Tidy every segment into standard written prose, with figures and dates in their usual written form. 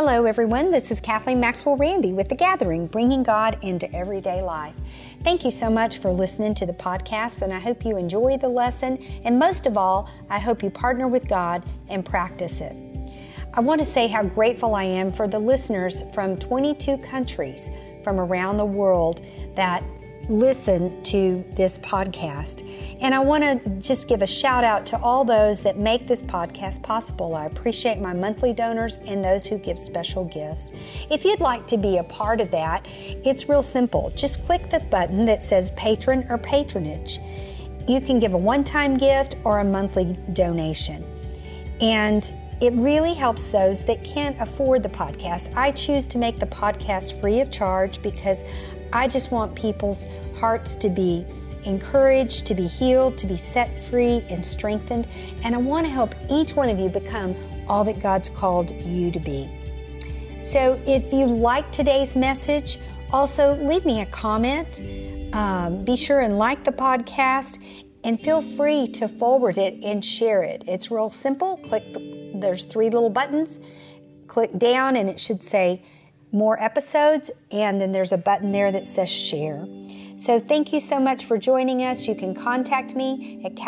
Hello, everyone. This is Kathleen Maxwell Randy with The Gathering, bringing God into everyday life. Thank you so much for listening to the podcast, and I hope you enjoy the lesson. And most of all, I hope you partner with God and practice it. I want to say how grateful I am for the listeners from 22 countries from around the world that listen to this podcast. And I want to just give a shout out to all those that make this podcast possible. I appreciate my monthly donors and those who give special gifts. If you'd like to be a part of that, it's real simple. Just click the button that says Patron or Patronage. You can give a one-time gift or a monthly donation. And it really helps those that can't afford the podcast. I choose to make the podcast free of charge because I just want people's hearts to be encouraged, to be healed, to be set free and strengthened. And I want to help each one of you become all that God's called you to be. So if you like today's message, also leave me a comment. Be sure and like the podcast and feel free to forward it and share it. It's real simple. There's 3 little buttons. Click down and it should say more episodes, and then there's a button there that says share. So thank you so much for joining us. You can contact me at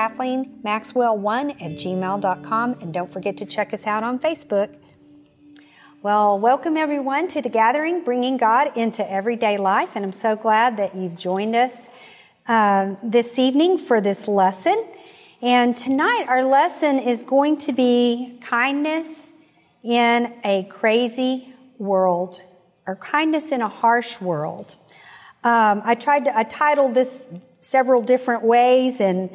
KathleenMaxwell1@gmail.com, and don't forget to check us out on Facebook. Well, welcome everyone to The Gathering, bringing God into everyday life, and I'm so glad that you've joined us this evening for this lesson. And tonight our lesson is going to be kindness in a crazy world, or kindness in a harsh world. I titled this several different ways, and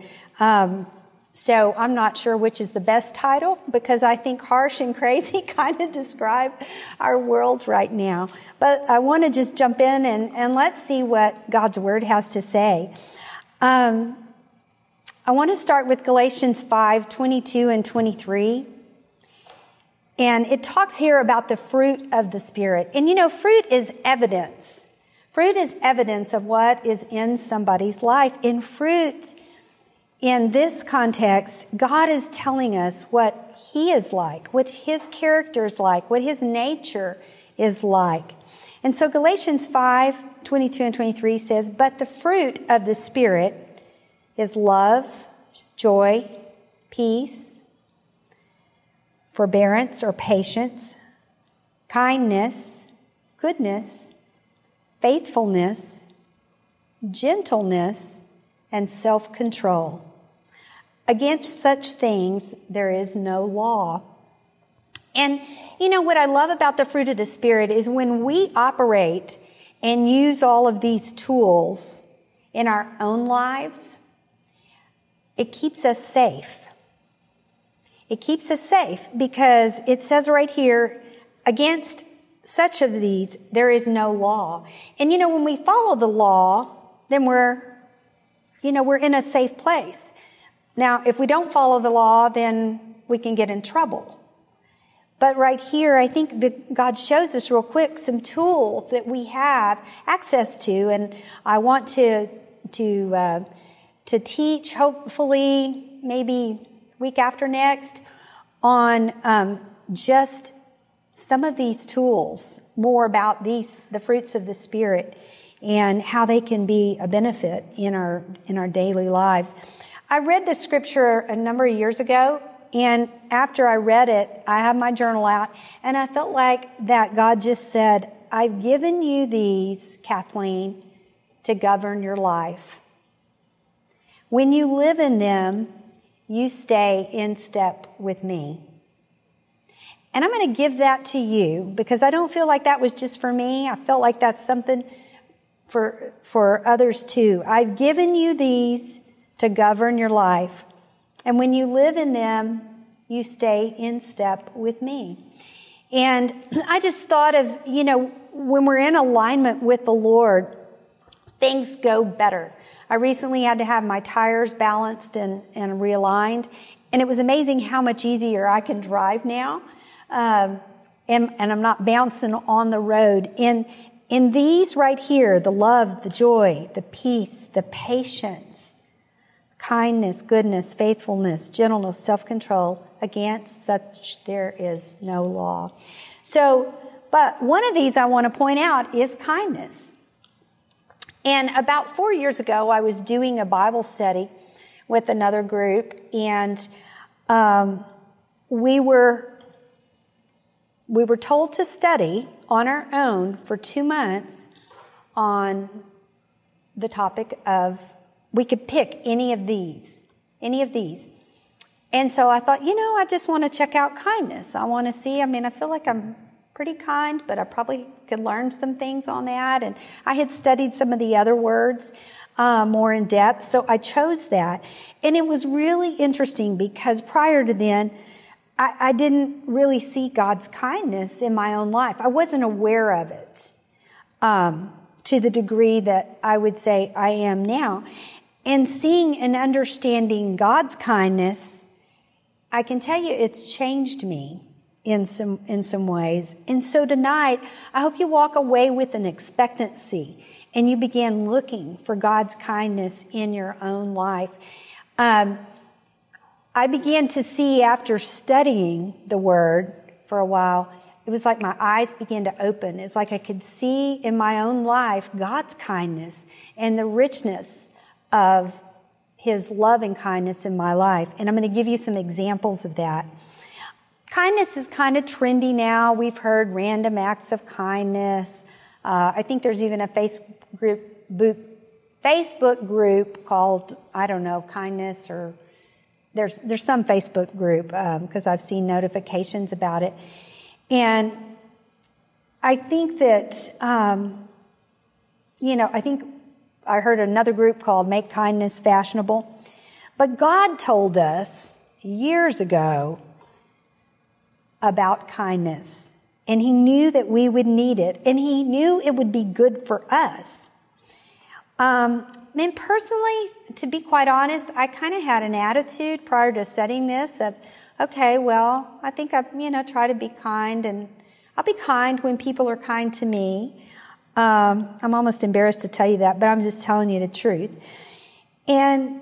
so I'm not sure which is the best title, because I think harsh and crazy kind of describe our world right now. But I want to just jump in and let's see what God's Word has to say. I want to start with Galatians 5:22 and 23. And it talks here about the fruit of the Spirit. And you know, fruit is evidence. Fruit is evidence of what is in somebody's life. In fruit, in this context, God is telling us what He is like, what His character is like, what His nature is like. And so Galatians 5:22 and 23 says, "But the fruit of the Spirit is love, joy, peace, forbearance or patience, kindness, goodness, faithfulness, gentleness, and self-control. Against such things there is no law." And you know what I love about the fruit of the Spirit is when we operate and use all of these tools in our own lives, it keeps us safe. It keeps us safe because it says right here, against such of these, there is no law. And you know, when we follow the law, then we're in a safe place. Now, if we don't follow the law, then we can get in trouble. But right here, I think that God shows us real quick some tools that we have access to. And I want to teach, hopefully, maybe week after next, on just some of these tools, more about the fruits of the Spirit and how they can be a benefit in our daily lives. I read this scripture a number of years ago, and after I read it, I had my journal out, and I felt like that God just said, "I've given you these, Kathleen, to govern your life. When you live in them, you stay in step with me." And I'm going to give that to you because I don't feel like that was just for me. I felt like that's something for others too. I've given you these to govern your life. And when you live in them, you stay in step with me. And I just thought of, when we're in alignment with the Lord, things go better. I recently had to have my tires balanced and realigned, and it was amazing how much easier I can drive now. And I'm not bouncing on the road. In these right here, the love, the joy, the peace, the patience, kindness, goodness, faithfulness, gentleness, self-control, against such there is no law. But one of these I want to point out is kindness. And about 4 years ago, I was doing a Bible study with another group, and we were told to study on our own for 2 months on the topic of, we could pick any of these. And so I thought, I just want to check out kindness. I want to see, I feel like I'm pretty kind, but I probably could learn some things on that. And I had studied some of the other words more in depth, so I chose that. And it was really interesting because prior to then, I didn't really see God's kindness in my own life. I wasn't aware of it to the degree that I would say I am now. And seeing and understanding God's kindness, I can tell you it's changed me in some ways. And so tonight, I hope you walk away with an expectancy and you begin looking for God's kindness in your own life. I began to see, after studying the Word for a while, it was like my eyes began to open. It's like I could see in my own life God's kindness and the richness of His love and kindness in my life. And I'm going to give you some examples of that. Kindness is kind of trendy now. We've heard random acts of kindness. I think there's even a Facebook group called, kindness, or there's some Facebook group because I've seen notifications about it. And I think that, I think I heard another group called Make Kindness Fashionable. But God told us years ago about kindness. And He knew that we would need it. And He knew it would be good for us. Personally, to be quite honest, I kind of had an attitude prior to studying this of, okay, well, I think I've, try to be kind. And I'll be kind when people are kind to me. I'm almost embarrassed to tell you that, but I'm just telling you the truth. And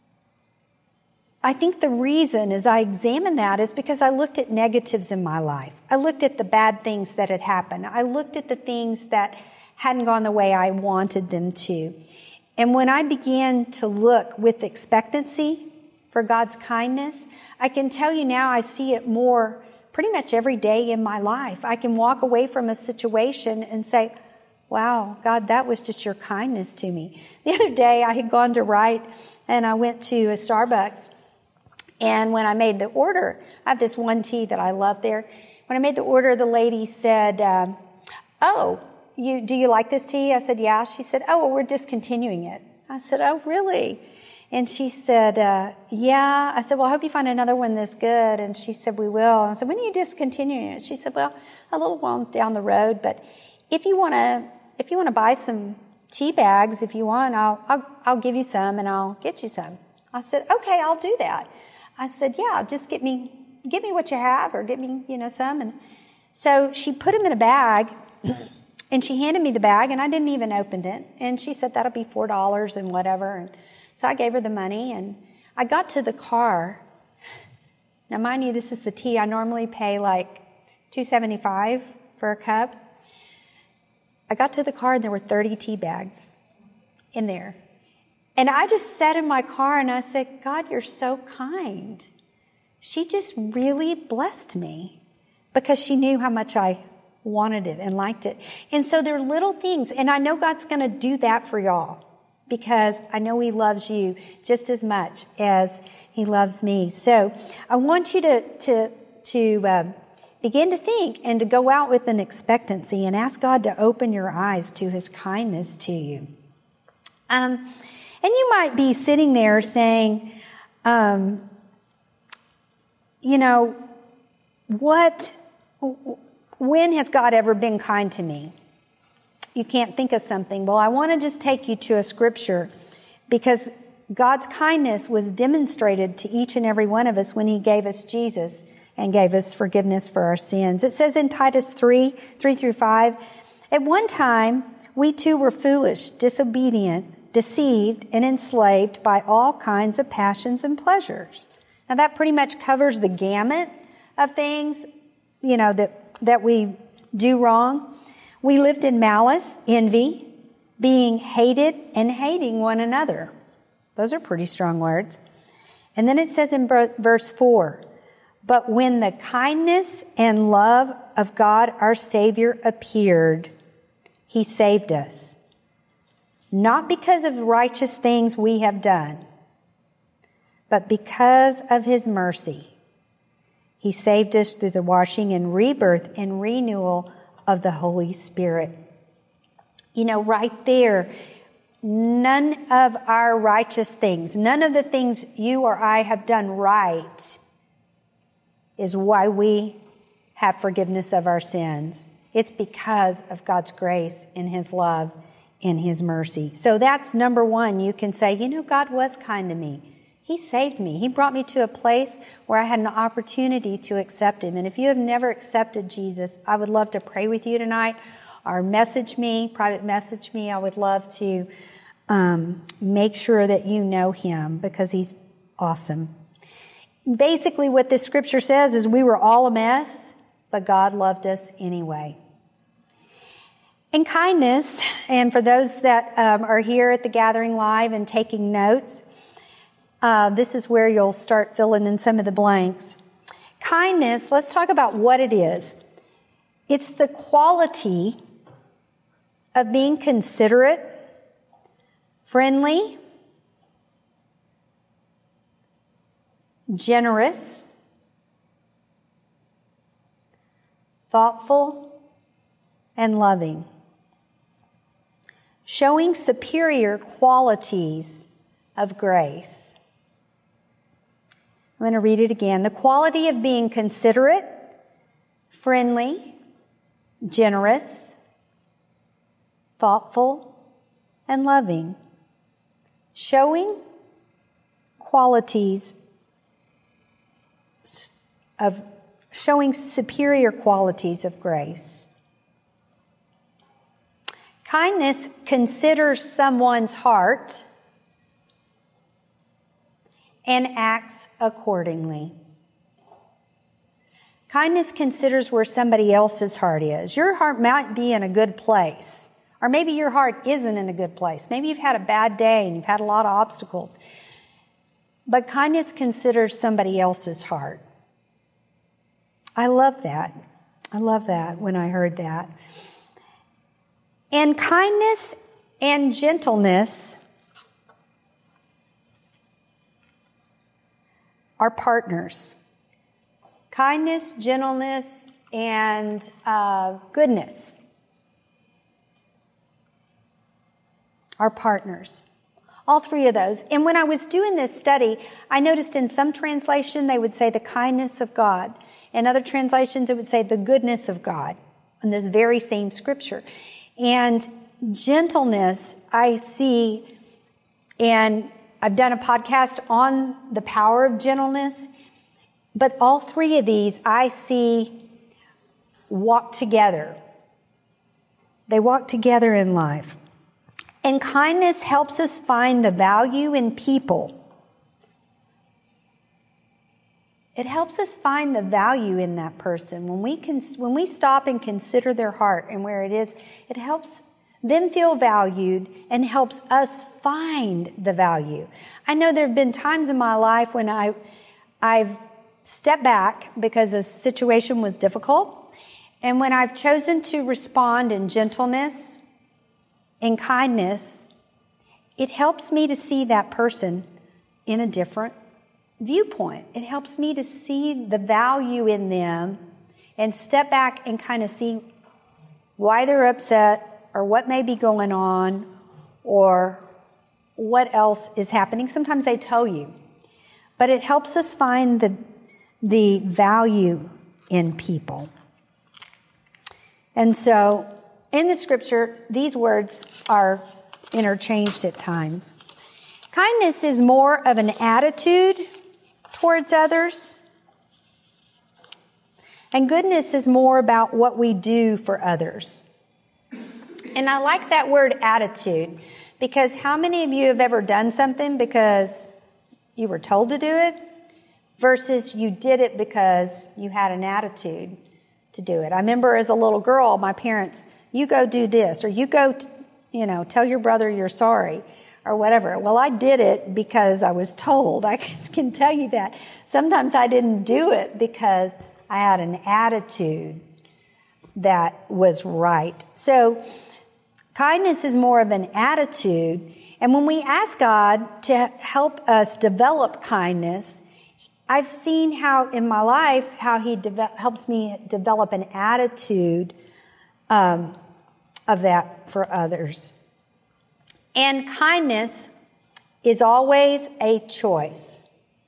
I think the reason as I examined that is because I looked at negatives in my life. I looked at the bad things that had happened. I looked at the things that hadn't gone the way I wanted them to. And when I began to look with expectancy for God's kindness, I can tell you now I see it more pretty much every day in my life. I can walk away from a situation and say, wow, God, that was just your kindness to me. The other day I had gone to write and I went to a Starbucks. And when I made the order, I have this one tea that I love there. When I made the order, the lady said, do you like this tea? I said, yeah. She said, well, we're discontinuing it. I said, oh, really? And she said, yeah. I said, well, I hope you find another one that's good. And she said, we will. And I said, when are you discontinuing it? She said, well, a little while down the road, but if you want to buy some tea bags, if you want, I'll give you some and I'll get you some. I said, okay, I'll do that. I said, yeah, just get me what you have, or get me, some. And so she put them in a bag and she handed me the bag, and I didn't even open it. And she said, that'll be $4 and whatever. And so I gave her the money, and I got to the car. Now, mind you, this is the tea. I normally pay like $2.75 for a cup. I got to the car and there were 30 tea bags in there. And I just sat in my car and I said, God, you're so kind. She just really blessed me because she knew how much I wanted it and liked it. And so there are little things, and I know God's going to do that for y'all because I know He loves you just as much as He loves me. So I want you to begin to think and to go out with an expectancy and ask God to open your eyes to His kindness to you. And you might be sitting there saying, when has God ever been kind to me? You can't think of something. Well, I want to just take you to a scripture because God's kindness was demonstrated to each and every one of us when He gave us Jesus and gave us forgiveness for our sins. It says in Titus 3:3-5, at one time, we too were foolish, disobedient, deceived, and enslaved by all kinds of passions and pleasures. Now that pretty much covers the gamut of things, that that we do wrong. We lived in malice, envy, being hated, and hating one another. Those are pretty strong words. And then it says in verse 4, but when the kindness and love of God our Savior appeared, He saved us. Not because of righteous things we have done, but because of His mercy. He saved us through the washing and rebirth and renewal of the Holy Spirit. You know, right there, none of our righteous things, none of the things you or I have done right is why we have forgiveness of our sins. It's because of God's grace and His love and His mercy. So that's number one. You can say, you know, God was kind to me. He saved me. He brought me to a place where I had an opportunity to accept Him. And if you have never accepted Jesus, I would love to pray with you tonight, or message me, private message me. I would love to make sure that you know Him, because He's awesome. Basically, what this scripture says is we were all a mess, but God loved us anyway. And kindness, and for those that are here at the Gathering Live and taking notes, this is where you'll start filling in some of the blanks. Kindness, let's talk about what it is. It's the quality of being considerate, friendly, generous, thoughtful, and loving. Showing superior qualities of grace. I'm going to read it again. The quality of being considerate, friendly, generous, thoughtful, and loving. Showing superior qualities of grace. Kindness considers someone's heart and acts accordingly. Kindness considers where somebody else's heart is. Your heart might be in a good place, or maybe your heart isn't in a good place. Maybe you've had a bad day and you've had a lot of obstacles. But kindness considers somebody else's heart. I love that. I love that when I heard that. And kindness and gentleness are partners. Kindness, gentleness, and goodness are partners. All three of those. And when I was doing this study, I noticed in some translation they would say the kindness of God. In other translations it would say the goodness of God in this very same scripture. And gentleness I see, and I've done a podcast on the power of gentleness, but all three of these I see walk together. They walk together in life. And kindness helps us find the value in people. It helps us find the value in that person. When we stop and consider their heart and where it is, it helps them feel valued and helps us find the value. I know there have been times in my life when I've stepped back because a situation was difficult, and when I've chosen to respond in gentleness and kindness, it helps me to see that person in a different viewpoint. It helps me to see the value in them and step back and kind of see why they're upset or what may be going on or what else is happening. Sometimes they tell you. But it helps us find the value in people. And so in the scripture, these words are interchanged at times. Kindness is more of an attitude towards others, and goodness is more about what we do for others. And I like that word attitude, because how many of you have ever done something because you were told to do it versus you did it because you had an attitude to do it. I remember as a little girl, my parents, you go do this, or you go, tell your brother you're sorry, or whatever. Well, I did it because I was told. I can tell you that. Sometimes I didn't do it because I had an attitude that was right. So kindness is more of an attitude. And when we ask God to help us develop kindness, I've seen how in my life, how He helps me develop an attitude of that for others. And kindness is always a choice.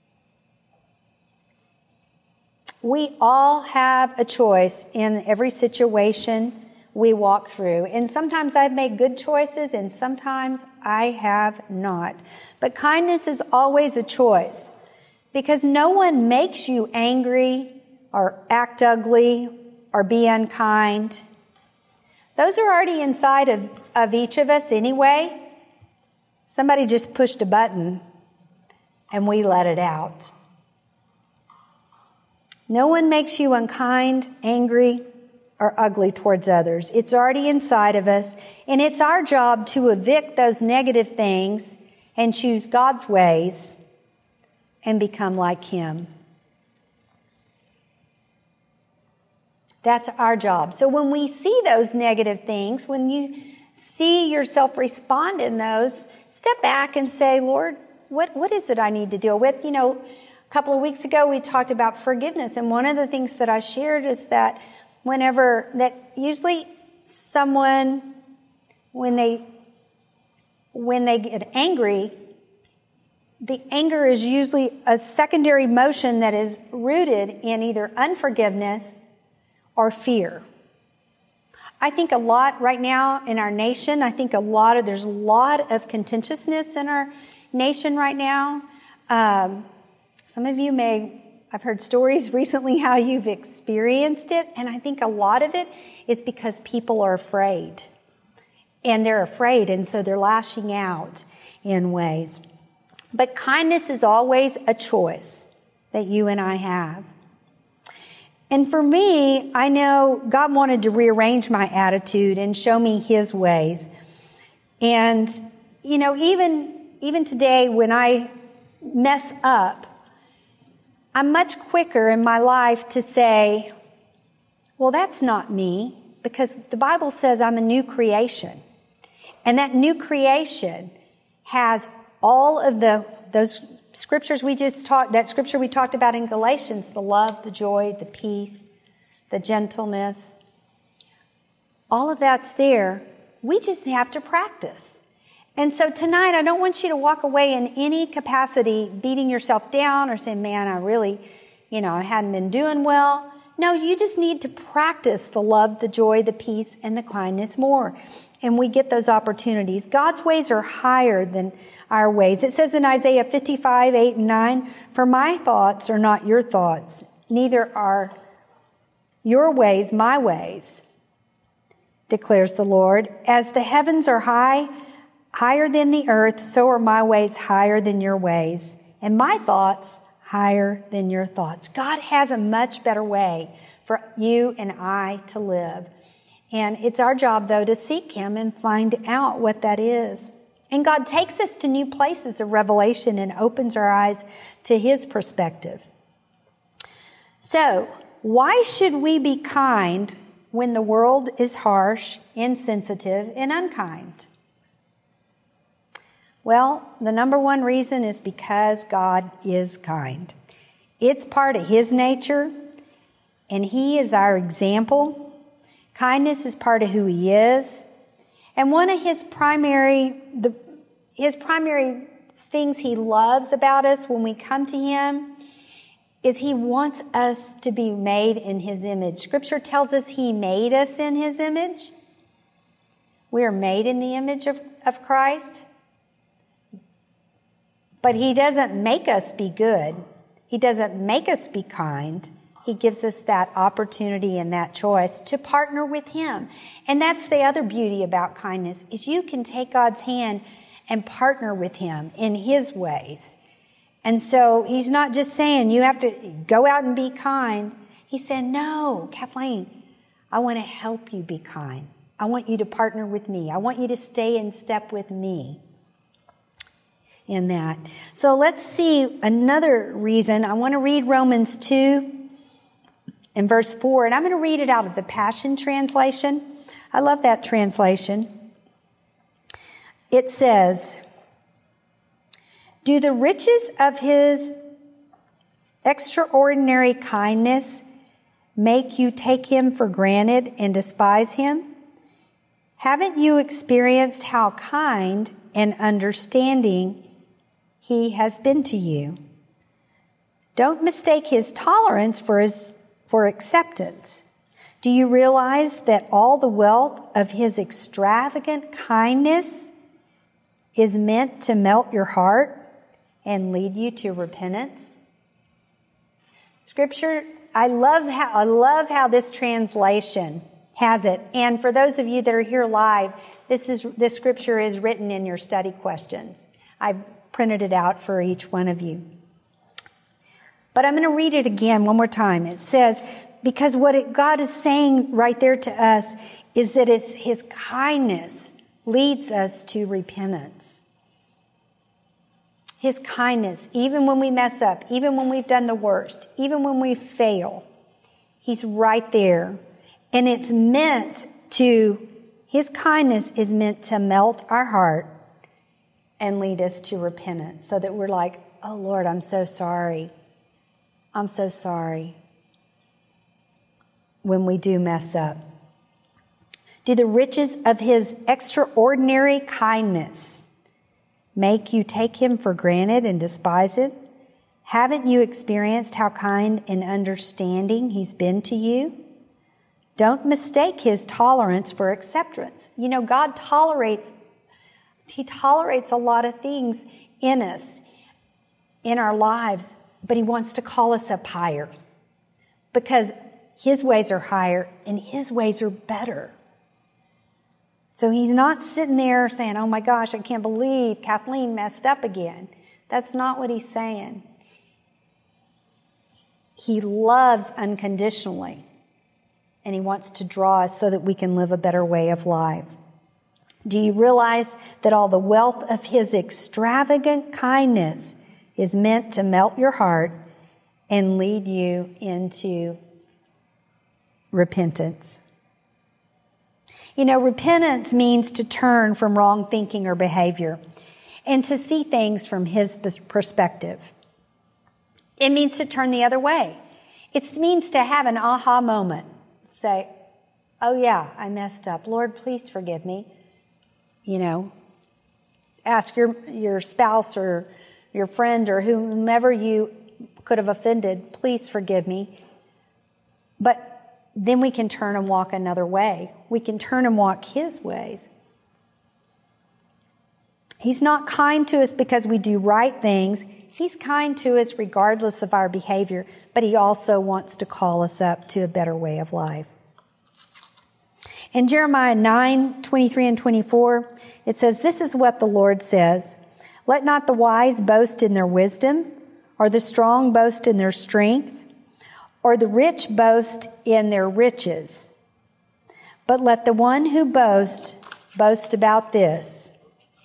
We all have a choice in every situation we walk through. And sometimes I've made good choices and sometimes I have not. But kindness is always a choice because no one makes you angry or act ugly or be unkind. Those are already inside of each of us anyway. Somebody just pushed a button and we let it out. No one makes you unkind, angry, or ugly towards others. It's already inside of us, and it's our job to evict those negative things and choose God's ways and become like Him. That's our job. So when we see those negative things, when you see yourself respond in those, step back and say, Lord, what is it I need to deal with? A couple of weeks ago we talked about forgiveness, and one of the things that I shared is that usually someone, when they get angry, the anger is usually a secondary emotion that is rooted in either unforgiveness or fear. I think a lot right now in our nation, there's a lot of contentiousness in our nation right now. Some of you I've heard stories recently how you've experienced it, and I think a lot of it is because people are afraid. And they're afraid, and so they're lashing out in ways. But kindness is always a choice that you and I have. And for me, I know God wanted to rearrange my attitude and show me His ways. And, even today when I mess up, I'm much quicker in my life to say, well, that's not me, because the Bible says I'm a new creation. And that new creation has all of those scriptures that scripture we talked about in Galatians, the love, the joy, the peace, the gentleness, all of that's there. We just have to practice. And so tonight, I don't want you to walk away in any capacity beating yourself down or saying, man, I really, I hadn't been doing well. No, you just need to practice the love, the joy, the peace, and the kindness more. And we get those opportunities. God's ways are higher than our ways. It says in Isaiah 55, 8 and 9, for my thoughts are not your thoughts, neither are your ways my ways, declares the Lord. As the heavens are higher than the earth, so are my ways higher than your ways, and my thoughts higher than your thoughts. God has a much better way for you and I to live. And it's our job, though, to seek Him and find out what that is. And God takes us to new places of revelation and opens our eyes to His perspective. So, why should we be kind when the world is harsh, insensitive, and unkind? Well, the number one reason is because God is kind. It's part of His nature, and He is our example. Kindness is part of who He is. And one of His primary things He loves about us when we come to Him is He wants us to be made in His image. Scripture tells us He made us in His image. We are made in the image of Christ. But He doesn't make us be good. He doesn't make us be kind. He gives us that opportunity and that choice to partner with Him. And that's the other beauty about kindness, is you can take God's hand and partner with Him in His ways. And so He's not just saying you have to go out and be kind. He said, no, Kathleen, I want to help you be kind. I want you to partner with me. I want you to stay in step with me in that. So let's see another reason. I want to read Romans 2 and verse 4, and I'm going to read it out of the Passion Translation. I love that translation. It says, do the riches of his extraordinary kindness make you take him for granted and despise him? Haven't you experienced how kind and understanding he has been to you? Don't mistake his tolerance for acceptance. Do you realize that all the wealth of his extravagant kindness is meant to melt your heart and lead you to repentance? Scripture, I love how this translation has it. And for those of you that are here live, this scripture is written in your study questions. I've printed it out for each one of you. But I'm going to read it again one more time. It says, because what God is saying right there to us is that it's his kindness leads us to repentance. His kindness, even when we mess up, even when we've done the worst, even when we fail, he's right there. And his kindness is meant to melt our heart and lead us to repentance so that we're like, oh Lord, I'm so sorry. I'm so sorry when we do mess up. Do the riches of his extraordinary kindness make you take him for granted and despise it? Haven't you experienced how kind and understanding he's been to you? Don't mistake his tolerance for acceptance. You know, God tolerates a lot of things in us, in our lives, but he wants to call us up higher because his ways are higher and his ways are better. So he's not sitting there saying, oh my gosh, I can't believe Kathleen messed up again. That's not what he's saying. He loves unconditionally, and he wants to draw us so that we can live a better way of life. Do you realize that all the wealth of his extravagant kindness is meant to melt your heart and lead you into repentance? You know, repentance means to turn from wrong thinking or behavior and to see things from his perspective. It means to turn the other way. It means to have an aha moment. Say, oh yeah, I messed up. Lord, please forgive me. You know, ask your spouse or your friend or whomever you could have offended, please forgive me. But then we can turn and walk another way. We can turn and walk his ways. He's not kind to us because we do right things. He's kind to us regardless of our behavior, but he also wants to call us up to a better way of life. In Jeremiah 9:23 and 24, it says, this is what the Lord says. Let not the wise boast in their wisdom, or the strong boast in their strength, or the rich boast in their riches. But let the one who boast about this,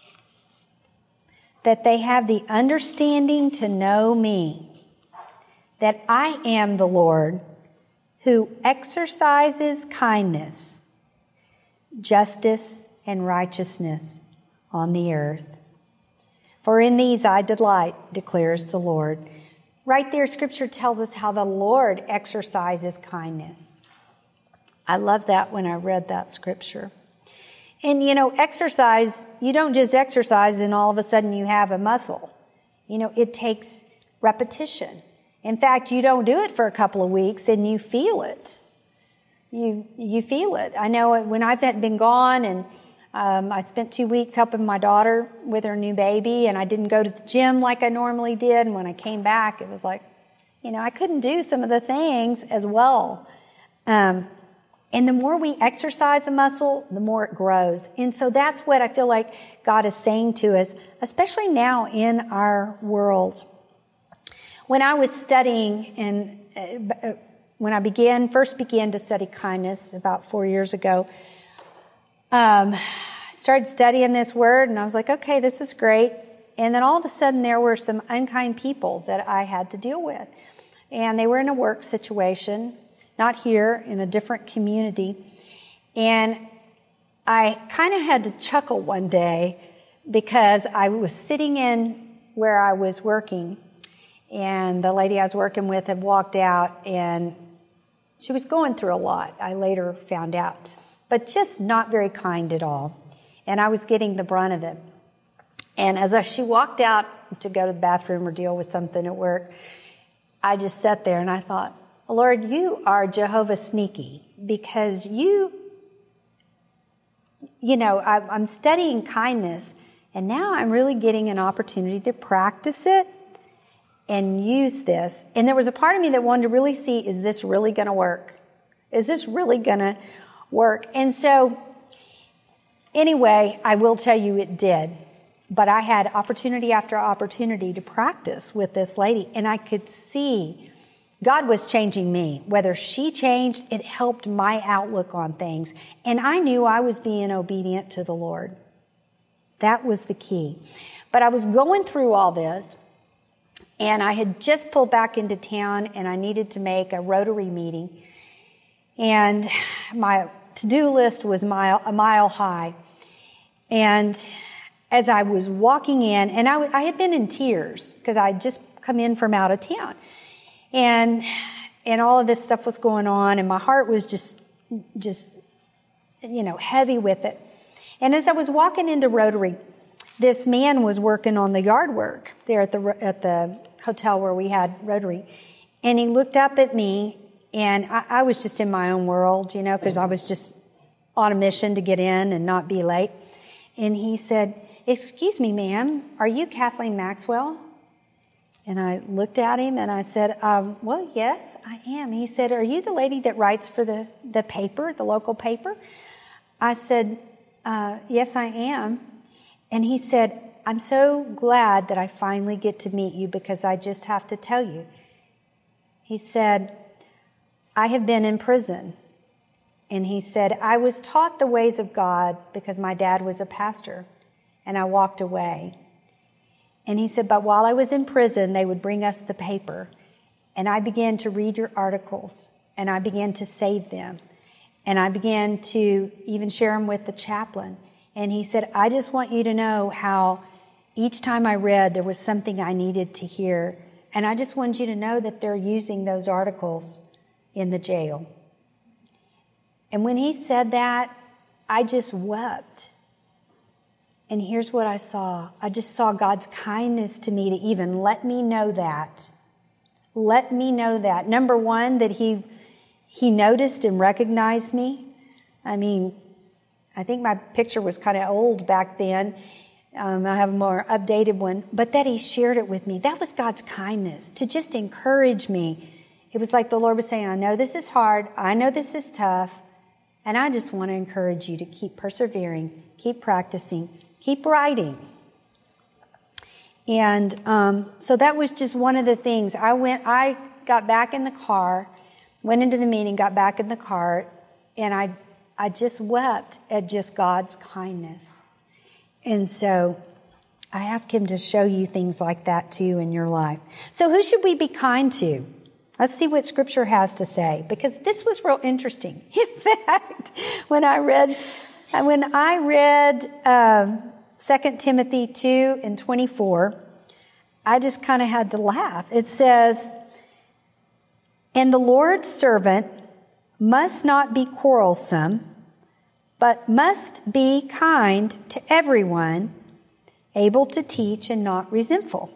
that they have the understanding to know me, that I am the Lord who exercises kindness, justice, and righteousness on the earth. For in these I delight, declares the Lord. Right there, Scripture tells us how the Lord exercises kindness. I love that when I read that Scripture. And, you know, exercise, you don't just exercise and all of a sudden you have a muscle. You know, it takes repetition. In fact, you don't do it for a couple of weeks and you feel it. You feel it. I know when I've been gone and I spent 2 weeks helping my daughter with her new baby, and I didn't go to the gym like I normally did. And when I came back, it was like, you know, I couldn't do some of the things as well. And the more we exercise a muscle, the more it grows. And so that's what I feel like God is saying to us, especially now in our world. When I was studying and when I first began to study kindness about 4 years ago, started studying this word, and I was like, okay, this is great. And then all of a sudden there were some unkind people that I had to deal with. And they were in a work situation, not here, in a different community. And I kind of had to chuckle one day because I was sitting in where I was working, and the lady I was working with had walked out, and she was going through a lot, I later found out, but just not very kind at all. And I was getting the brunt of it. And as she walked out to go to the bathroom or deal with something at work, I just sat there and I thought, Lord, you are Jehovah Sneaky, because I'm studying kindness, and now I'm really getting an opportunity to practice it and use this. And there was a part of me that wanted to really see, is this really going to work? Is this really going to work? And so, anyway, I will tell you it did. But I had opportunity after opportunity to practice with this lady, and I could see God was changing me. Whether she changed, it helped my outlook on things. And I knew I was being obedient to the Lord. That was the key. But I was going through all this, and I had just pulled back into town, and I needed to make a Rotary meeting. And my to-do list was a mile high. And as I was walking in, and I had been in tears because I had just come in from out of town. And all of this stuff was going on, and my heart was just heavy with it. And as I was walking into Rotary, this man was working on the yard work there at the hotel where we had Rotary. And he looked up at me, and I was just in my own world, because I was just on a mission to get in and not be late. And he said, "Excuse me, ma'am, are you Kathleen Maxwell?" And I looked at him and I said, well, yes, I am. He said, "Are you the lady that writes for the paper, the local paper?" I said, "Yes, I am." And he said, "I'm so glad that I finally get to meet you, because I just have to tell you." He said, "I have been in prison." And he said, "I was taught the ways of God because my dad was a pastor. And I walked away." And he said, "But while I was in prison, they would bring us the paper. And I began to read your articles. And I began to save them. And I began to even share them with the chaplain." And he said, "I just want you to know how each time I read, there was something I needed to hear. And I just want you to know that they're using those articles in the jail." And when he said that, I just wept. And here's what I saw. I just saw God's kindness to me to even let me know that. Let me know that. Number one, that he noticed and recognized me. I mean, I think my picture was kind of old back then. I have a more updated one. But that he shared it with me. That was God's kindness, to just encourage me. It was like the Lord was saying, "I know this is hard. I know this is tough. And I just want to encourage you to keep persevering, keep practicing, keep writing." And so that was just one of the things. I got back in the car, went into the meeting, got back in the car, and I just wept at just God's kindness. And so I ask him to show you things like that too in your life. So who should we be kind to? Let's see what Scripture has to say, because this was real interesting. In fact, when I read 2 Timothy 2:24, I just kind of had to laugh. It says, "And the Lord's servant must not be quarrelsome, but must be kind to everyone, able to teach and not resentful."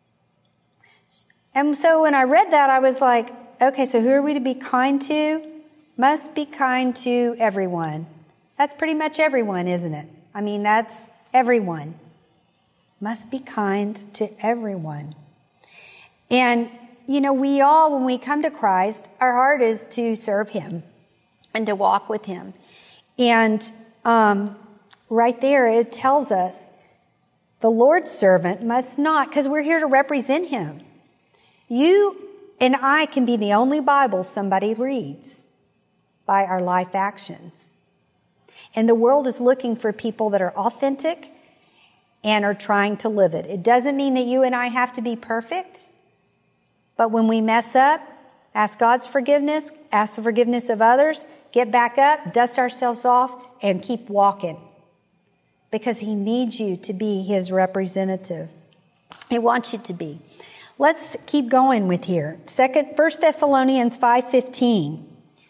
And so when I read that, I was like, okay, so who are we to be kind to? Must be kind to everyone. That's pretty much everyone, isn't it? I mean, that's everyone. Must be kind to everyone. And, we all, when we come to Christ, our heart is to serve him and to walk with him. And right there, it tells us the Lord's servant must not, because we're here to represent him. You and I can be the only Bible somebody reads by our life actions. And the world is looking for people that are authentic and are trying to live it. It doesn't mean that you and I have to be perfect, but when we mess up, ask God's forgiveness, ask the forgiveness of others, get back up, dust ourselves off, and keep walking. Because He needs you to be His representative. He wants you to be. Let's keep going with here. 1 Thessalonians 5:15.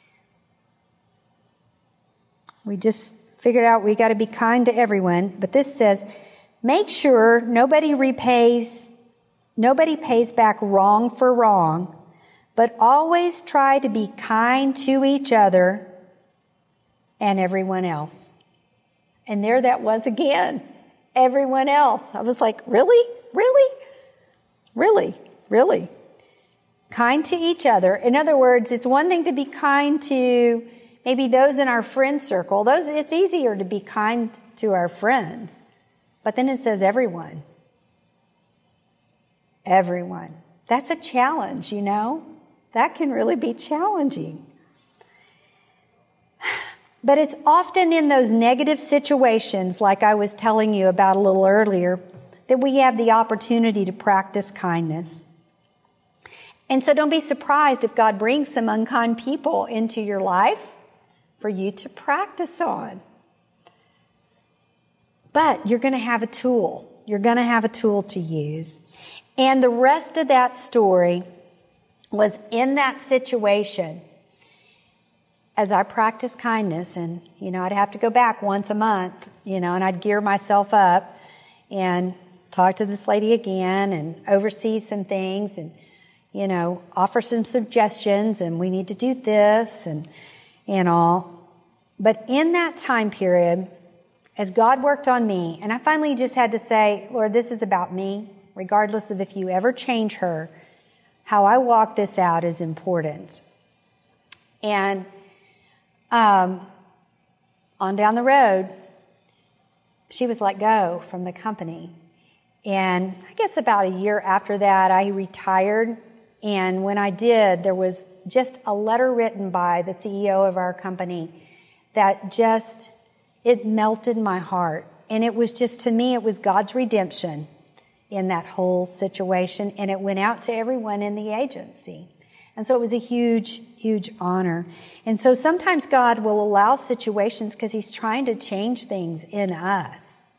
We just figured out we got to be kind to everyone. But this says, make sure nobody pays back wrong for wrong, but always try to be kind to each other and everyone else. And there that was again. Everyone else. I was like, really? Really? Really? Really? Kind to each other. In other words, it's one thing to be kind to maybe those in our friend circle. It's easier to be kind to our friends. But then it says everyone. Everyone. That's a challenge, you know? That can really be challenging. But it's often in those negative situations, like I was telling you about a little earlier, that we have the opportunity to practice kindness. And so don't be surprised if God brings some unkind people into your life for you to practice on. But you're going to have a tool. You're going to have a tool to use. And the rest of that story was in that situation. As I practiced kindness, and, I'd have to go back once a month, and I'd gear myself up and talk to this lady again and oversee some things and, offer some suggestions, and we need to do this and all. But in that time period, as God worked on me, and I finally just had to say, Lord, this is about me, regardless of if you ever change her, how I walk this out is important. And on down the road, she was let go from the company. And I guess about a year after that, I retired. And when I did, there was just a letter written by the CEO of our company that it melted my heart. And it was just, to me, it was God's redemption in that whole situation. And it went out to everyone in the agency. And so it was a huge, huge honor. And so sometimes God will allow situations because He's trying to change things in us.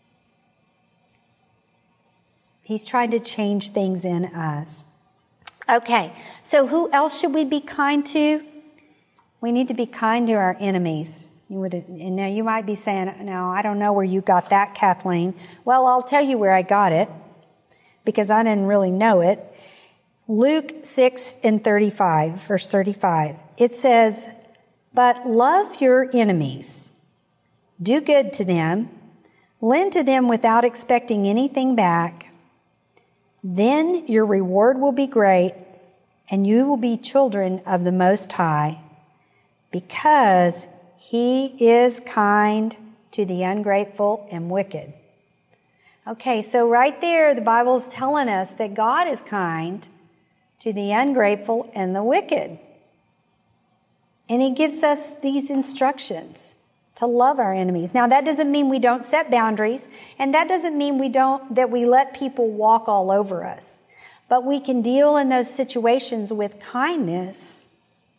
He's trying to change things in us. Okay, so who else should we be kind to? We need to be kind to our enemies. And now you might be saying, no, I don't know where you got that, Kathleen. Well, I'll tell you where I got it because I didn't really know it. Luke 6:35, verse 35. It says, but love your enemies. Do good to them. Lend to them without expecting anything back. Then your reward will be great, and you will be children of the Most High, because He is kind to the ungrateful and wicked. Okay, so right there, the Bible's telling us that God is kind to the ungrateful and the wicked. And He gives us these instructions to love our enemies. Now, that doesn't mean we don't set boundaries, and that doesn't mean that we let people walk all over us. But we can deal in those situations with kindness,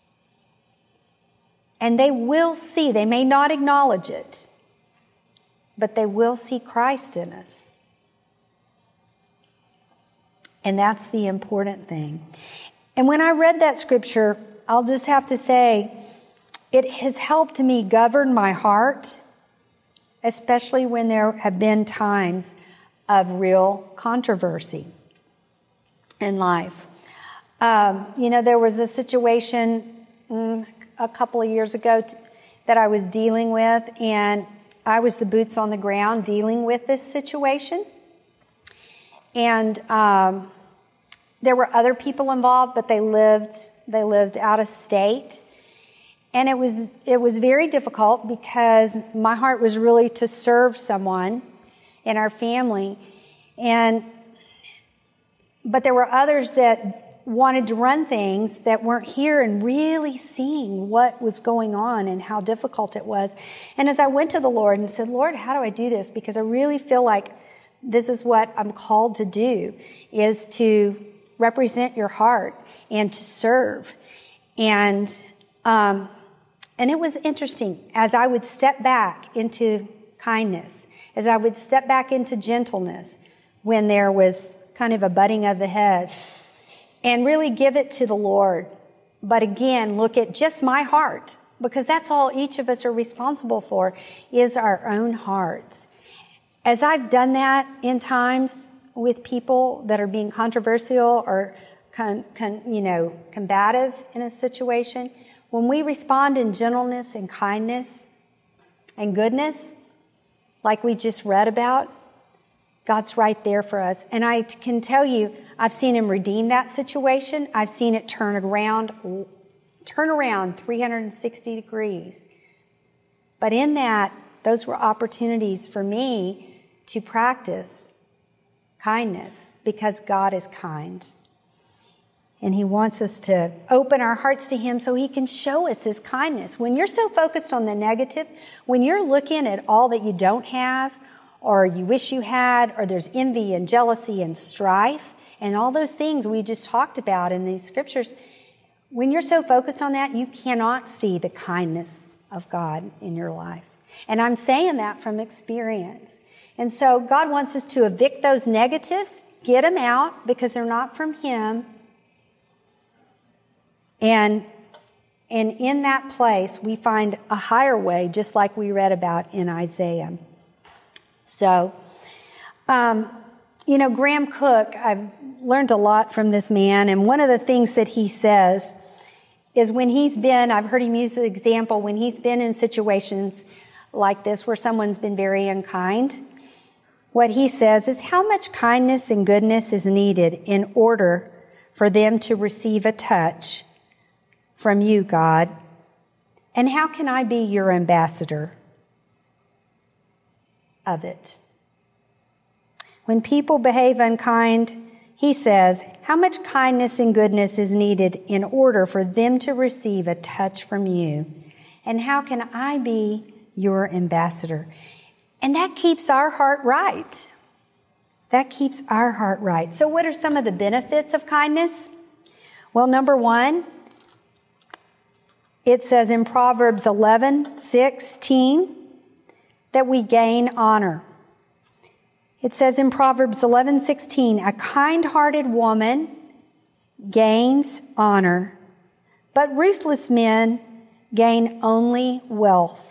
and they will see, they may not acknowledge it, but they will see Christ in us. And that's the important thing. And when I read that scripture, I'll just have to say, it has helped me govern my heart, especially when there have been times of real controversy in life. There was a situation a couple of years ago that I was dealing with, and I was the boots on the ground dealing with this situation. And there were other people involved, but they lived out of state. And it was very difficult because my heart was really to serve someone in our family. But there were others that wanted to run things that weren't here and really seeing what was going on and how difficult it was. And as I went to the Lord and said, Lord, how do I do this? Because I really feel like this is what I'm called to do, is to represent your heart and to serve. And it was interesting. As I would step back into kindness, as I would step back into gentleness, when there was kind of a butting of the heads, and really give it to the Lord. But again, look at just my heart, because that's all each of us are responsible for, is our own hearts. As I've done that in times with people that are being controversial or combative in a situation, when we respond in gentleness and kindness and goodness, like we just read about, God's right there for us. And I can tell you, I've seen Him redeem that situation. I've seen it turn around 360 degrees. But in that, those were opportunities for me to practice kindness, because God is kind. And He wants us to open our hearts to Him so He can show us His kindness. When you're so focused on the negative, when you're looking at all that you don't have, or you wish you had, or there's envy and jealousy and strife, and all those things we just talked about in these scriptures, when you're so focused on that, you cannot see the kindness of God in your life. And I'm saying that from experience. And so God wants us to evict those negatives, get them out, because they're not from Him. And in that place, we find a higher way, just like we read about in Isaiah. So, Graham Cook, I've learned a lot from this man, and one of the things that he says is when he's been, I've heard him use the example, when he's been in situations like this where someone's been very unkind, what he says is, how much kindness and goodness is needed in order for them to receive a touch from you, God? And how can I be your ambassador of it? When people behave unkind, he says, how much kindness and goodness is needed in order for them to receive a touch from you? And how can I be your ambassador? And that keeps our heart right. That keeps our heart right. So what are some of the benefits of kindness? Well, number one, it says in Proverbs 11:16 that we gain honor. It says in Proverbs 11:16, a kind-hearted woman gains honor, but ruthless men gain only wealth.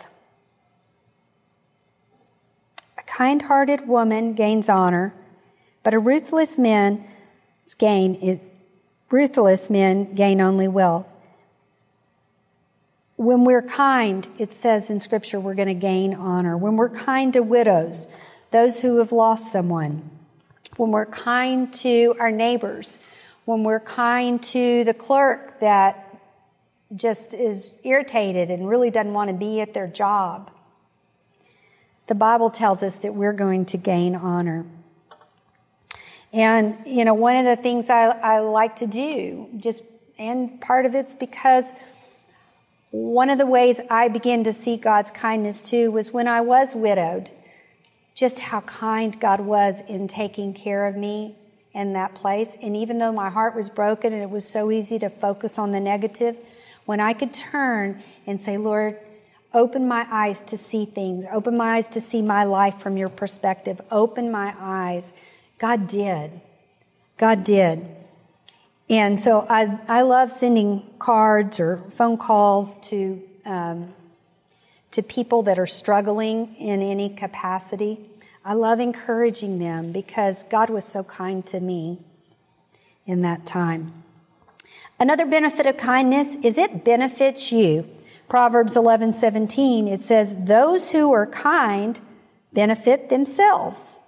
A kind-hearted woman gains honor, but ruthless men gain only wealth. When we're kind, it says in Scripture, we're going to gain honor. When we're kind to widows, those who have lost someone, when we're kind to our neighbors, when we're kind to the clerk that just is irritated and really doesn't want to be at their job, the Bible tells us that we're going to gain honor. And, one of the things I like to do, and part of it's because one of the ways I began to see God's kindness too was when I was widowed, just how kind God was in taking care of me in that place. And even though my heart was broken and it was so easy to focus on the negative, when I could turn and say, Lord, open my eyes to see things, open my eyes to see my life from your perspective, open my eyes, God did. God did. And so I love sending cards or phone calls to people that are struggling in any capacity. I love encouraging them because God was so kind to me in that time. Another benefit of kindness is it benefits you. Proverbs 11:17, it says, those who are kind benefit themselves.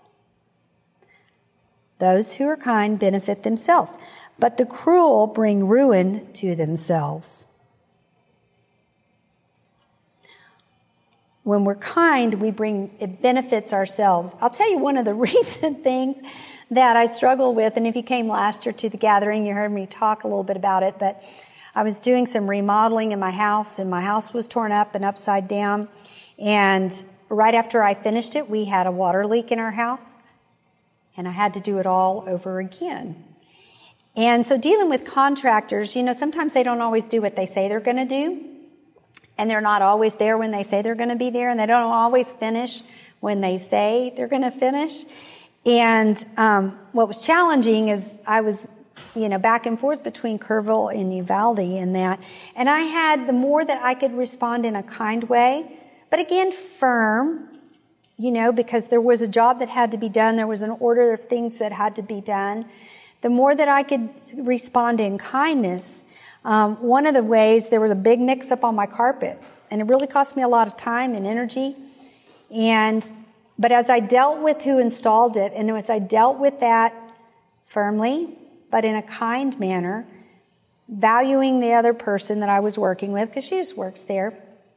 Those who are kind benefit themselves, but the cruel bring ruin to themselves. when we're kind, it benefits ourselves. I'll tell you one of the recent things that I struggle with, and if you came last year to the gathering, you heard me talk a little bit about it, but I was doing some remodeling in my house, and my house was torn up and upside down, and right after I finished it, we had a water leak in our house, and I had to do it all over again. And so dealing with contractors, sometimes they don't always do what they say they're going to do, and they're not always there when they say they're going to be there, and they don't always finish when they say they're going to finish. And what was challenging is I was, back and forth between Kerrville and Uvalde in that. And I had the more that I could respond in a kind way, but again, firm, because there was a job that had to be done. There was an order of things that had to be done. The more that I could respond in kindness, one of the ways, there was a big mix-up on my carpet, and it really cost me a lot of time and energy. But as I dealt with who installed it, and as I dealt with that firmly, but in a kind manner, valuing the other person that I was working with, because she just works there,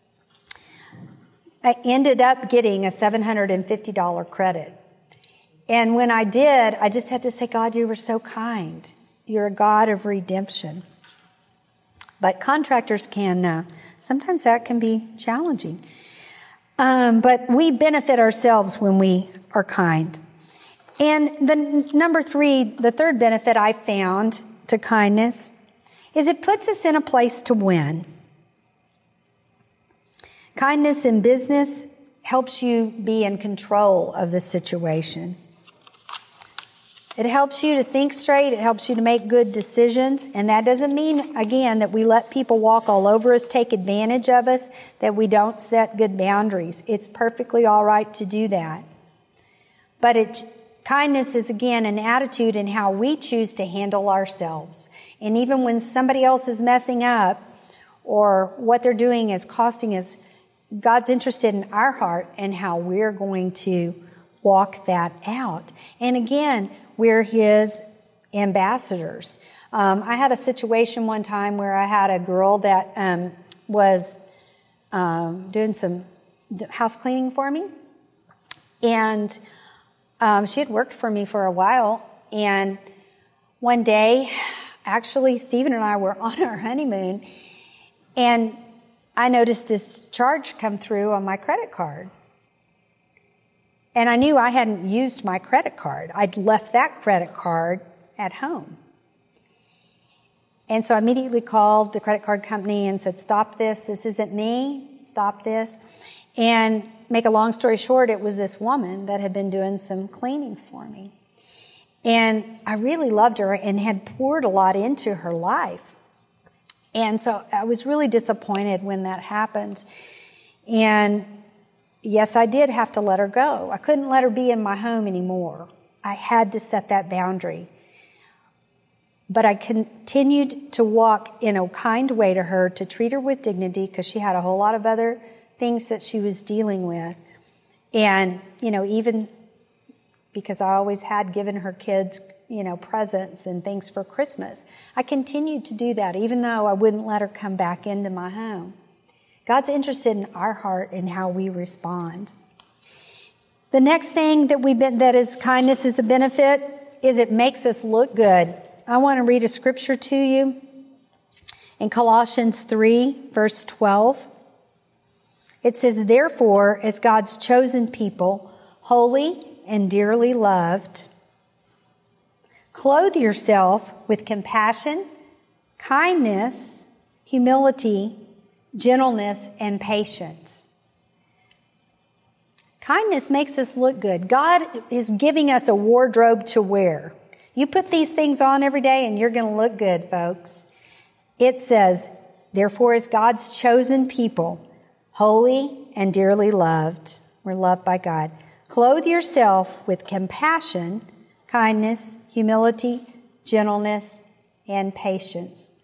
I ended up getting a $750 credit. And when I did, I just had to say, God, you were so kind. You're a God of redemption. But contractors sometimes that can be challenging. But we benefit ourselves when we are kind. And the third benefit I found to kindness is it puts us in a place to win. Kindness in business helps you be in control of the situation. It helps you to think straight. It helps you to make good decisions. And that doesn't mean, again, that we let people walk all over us, take advantage of us, that we don't set good boundaries. It's perfectly all right to do that. But kindness is, again, an attitude in how we choose to handle ourselves. And even when somebody else is messing up or what they're doing is costing us, God's interested in our heart and how we're going to walk that out. And again, we're His ambassadors. I had a situation one time where I had a girl that was doing some house cleaning for me. And she had worked for me for a while. And one day, actually, Stephen and I were on our honeymoon. And I noticed this charge come through on my credit card. And I knew I hadn't used my credit card. I'd left that credit card at home. And so I immediately called the credit card company and said, stop this. This isn't me. Stop this. And make a long story short, it was this woman that had been doing some cleaning for me. And I really loved her and had poured a lot into her life. And so I was really disappointed when that happened. And yes, I did have to let her go. I couldn't let her be in my home anymore. I had to set that boundary. But I continued to walk in a kind way to her, to treat her with dignity, because she had a whole lot of other things that she was dealing with. And, even because I always had given her kids, presents and things for Christmas, I continued to do that, even though I wouldn't let her come back into my home. God's interested in our heart and how we respond. The next thing that is kindness is a benefit is it makes us look good. I want to read a scripture to you in Colossians 3, verse 12. It says, therefore, as God's chosen people, holy and dearly loved, clothe yourself with compassion, kindness, humility, gentleness, and patience. Kindness makes us look good. God is giving us a wardrobe to wear. You put these things on every day and you're going to look good, folks. It says, therefore, as God's chosen people, holy and dearly loved, we're loved by God, clothe yourself with compassion, kindness, humility, gentleness, and patience.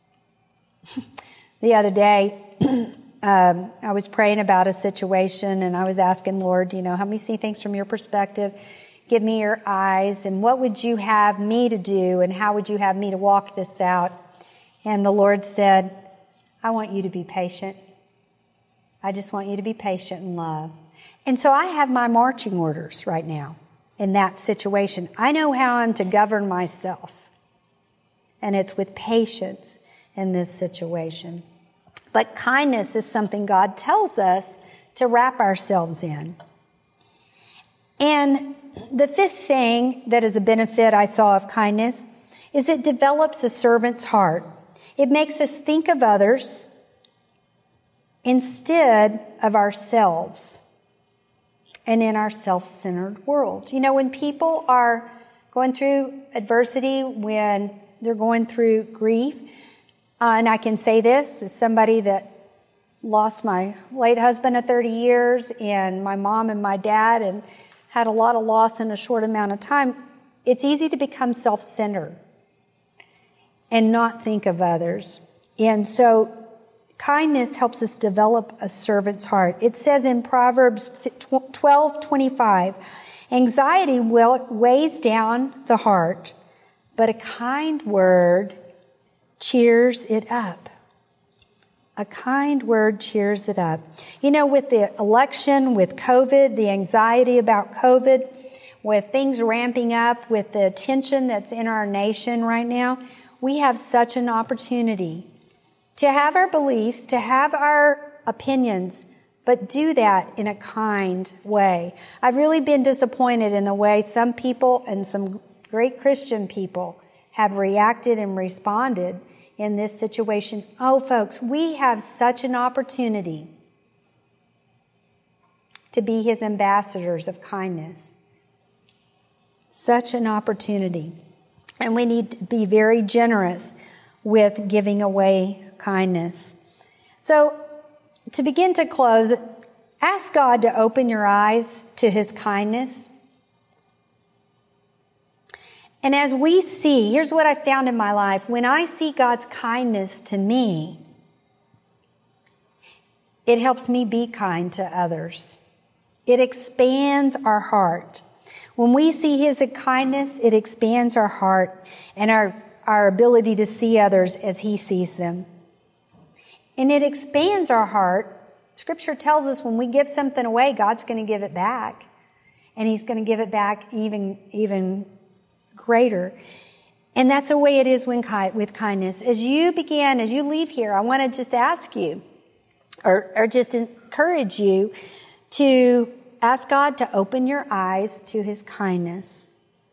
The other day, I was praying about a situation and I was asking, Lord, help me see things from your perspective. Give me your eyes, and what would you have me to do, and how would you have me to walk this out? And the Lord said, I want you to be patient. I just want you to be patient and love. And so I have my marching orders right now in that situation. I know how I'm to govern myself. And it's with patience in this situation. But kindness is something God tells us to wrap ourselves in. And the fifth thing that is a benefit I saw of kindness is it develops a servant's heart. It makes us think of others instead of ourselves and in our self-centered world. You know, when people are going through adversity, when they're going through grief, and I can say this as somebody that lost my late husband of 30 years and my mom and my dad and had a lot of loss in a short amount of time, it's easy to become self-centered and not think of others. And so kindness helps us develop a servant's heart. It says in Proverbs 12:25, anxiety weighs down the heart, but a kind word cheers it up. A kind word cheers it up. You know, with the election, with COVID, the anxiety about COVID, with things ramping up, with the tension that's in our nation right now, we have such an opportunity to have our beliefs, to have our opinions, but do that in a kind way. I've really been disappointed in the way some people and some great Christian people have reacted and responded in this situation. Oh, folks, we have such an opportunity to be His ambassadors of kindness. Such an opportunity. And we need to be very generous with giving away kindness. So, to begin to close, ask God to open your eyes to His kindness. And as we see, here's what I found in my life. When I see God's kindness to me, it helps me be kind to others. It expands our heart. When we see His kindness, it expands our heart and our ability to see others as He sees them. And it expands our heart. Scripture tells us when we give something away, God's going to give it back. And He's going to give it back even greater. And that's the way it is with kindness. As you leave here, I want to just ask you, or just encourage you to ask God to open your eyes to His kindness.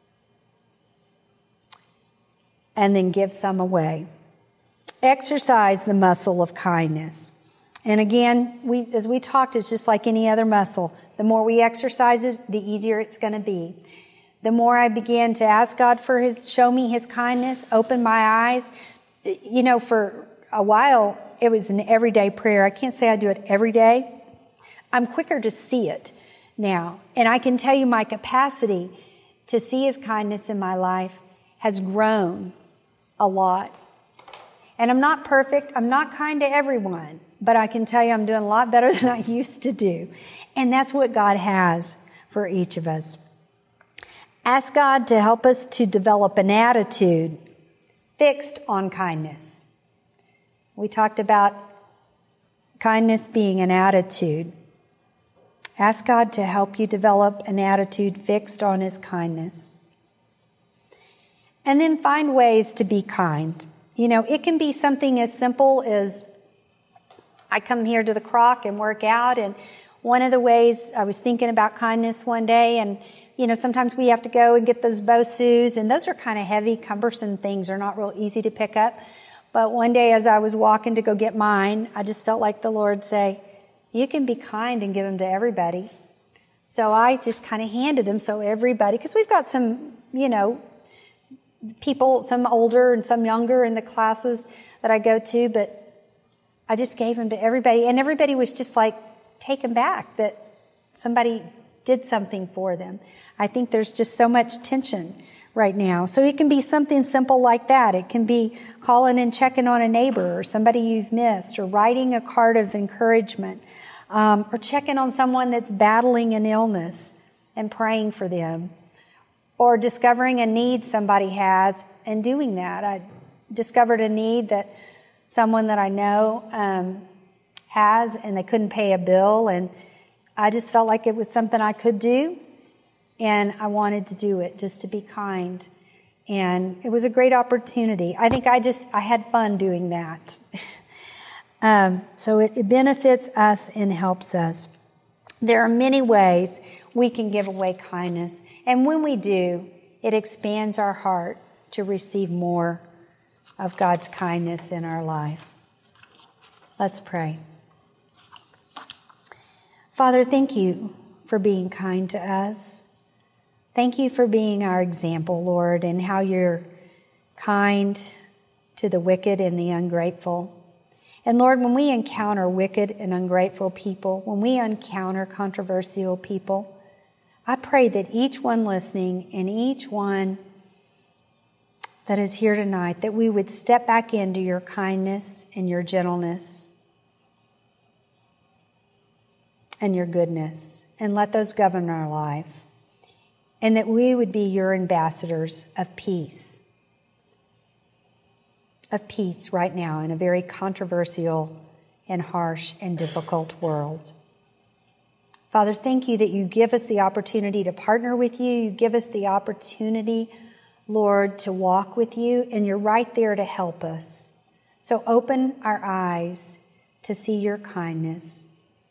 And then give some away. Exercise the muscle of kindness. And again, as we talked, it's just like any other muscle. The more we exercise it, the easier it's going to be. The more I began to ask God for show me His kindness, open my eyes. You know, for a while, it was an everyday prayer. I can't say I do it every day. I'm quicker to see it now. And I can tell you my capacity to see His kindness in my life has grown a lot. And I'm not perfect. I'm not kind to everyone. But I can tell you I'm doing a lot better than I used to do. And that's what God has for each of us. Ask God to help us to develop an attitude fixed on kindness. We talked about kindness being an attitude. Ask God to help you develop an attitude fixed on His kindness. And then find ways to be kind. You know, it can be something as simple as I come here to the Croc and work out, and one of the ways I was thinking about kindness one day, and you know, sometimes we have to go and get those Bosus, and those are kind of heavy, cumbersome things. They're not real easy to pick up. But one day as I was walking to go get mine, I just felt like the Lord say, you can be kind and give them to everybody. So I just kind of handed them so everybody, because we've got some, you know, people, some older and some younger in the classes that I go to, but I just gave them to everybody. And everybody was just like taken back that somebody did something for them. I think there's just so much tension right now. So it can be something simple like that. It can be calling and checking on a neighbor or somebody you've missed, or writing a card of encouragement, or checking on someone that's battling an illness and praying for them, or discovering a need somebody has and doing that. I discovered a need that someone that I know has, and they couldn't pay a bill, and I just felt like it was something I could do, and I wanted to do it just to be kind. And it was a great opportunity. I think I had fun doing that. So it benefits us and helps us. There are many ways we can give away kindness. And when we do, it expands our heart to receive more of God's kindness in our life. Let's pray. Father, thank you for being kind to us. Thank you for being our example, Lord, and how you're kind to the wicked and the ungrateful. And Lord, when we encounter wicked and ungrateful people, when we encounter controversial people, I pray that each one listening and each one that is here tonight, that we would step back into your kindness and your gentleness and your goodness, and let those govern our life. And that we would be your ambassadors of peace right now in a very controversial and harsh and difficult world. Father, thank you that you give us the opportunity to partner with you. You give us the opportunity, Lord, to walk with you, and you're right there to help us. So open our eyes to see your kindness,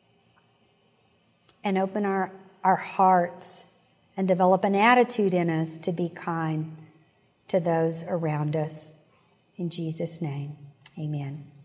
and open our hearts and develop an attitude in us to be kind to those around us. In Jesus' name, amen.